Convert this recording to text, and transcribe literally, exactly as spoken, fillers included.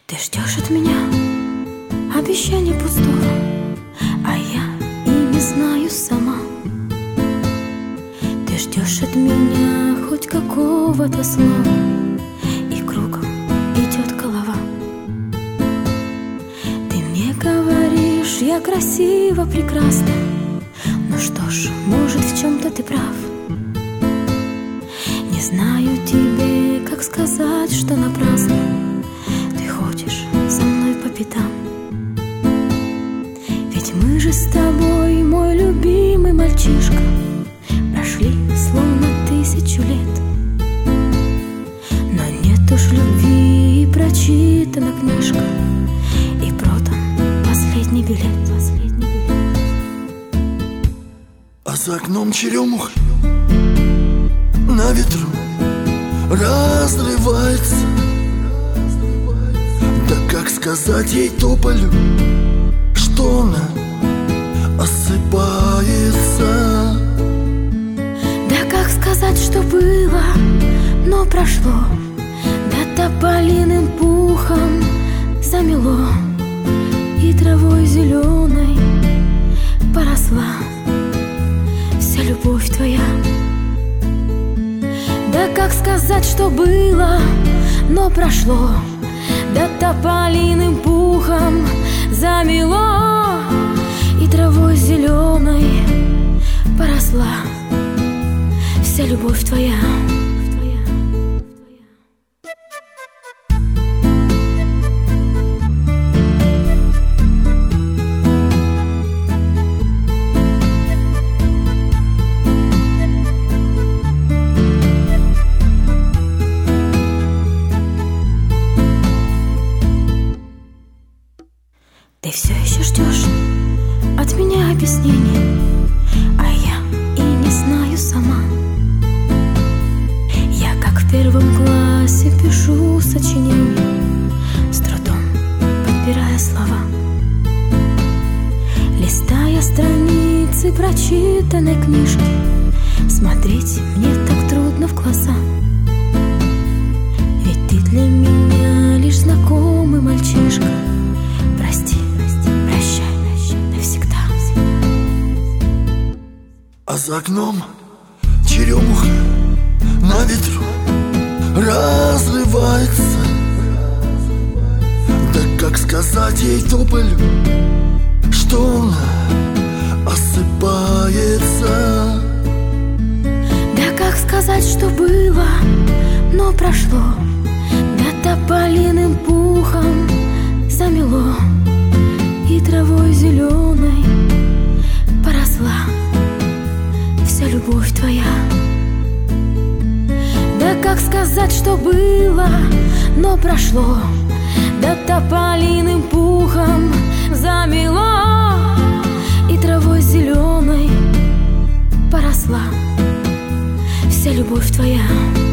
Ты ждешь от меня обещания пустого, а я и не знаю сама. Ты ждешь от меня хоть какого-то слова, и кругом идет голова. Ты мне говоришь, я красива, прекрасна. Ну что ж, может, в чем-то ты прав. Не знаю тебе, как сказать, что напрасно ты ходишь за мной по пятам. Ведь мы же с тобой, мой любимый мальчишка, прошли словно тысячу лет. Но нет уж любви, и прочитана книжка, и продан последний билет, последний билет. А за окном черемуха на ветру разрывается. Да как сказать ей тополю, что она осыпается? Да как сказать, что было, но прошло, да тополиным пухом замело, и травой зеленой поросла вся любовь твоя. Да как сказать, что было, но прошло, да тополиным пухом замело, и травой зеленой поросла вся любовь твоя. Ты все еще ждешь от меня объяснений, а я и не знаю сама. Я как в первом классе пишу сочинение, с трудом подбирая слова, листая страницы прочитанной книжки. Смотреть мне так трудно в глаза, ведь ты для меня лишь знакомый мальчишка. Прости, прощай, навсегда. А за окном черемуха на ветру разрывается. Да как сказать ей тополю, что она осыпается? Да как сказать, что было, но прошло, да тополиным пухом замело, и травой зеленой поросла вся любовь твоя. Да как сказать, что было, но прошло, да тополиным пухом замело, и травой зеленой поросла вся любовь твоя.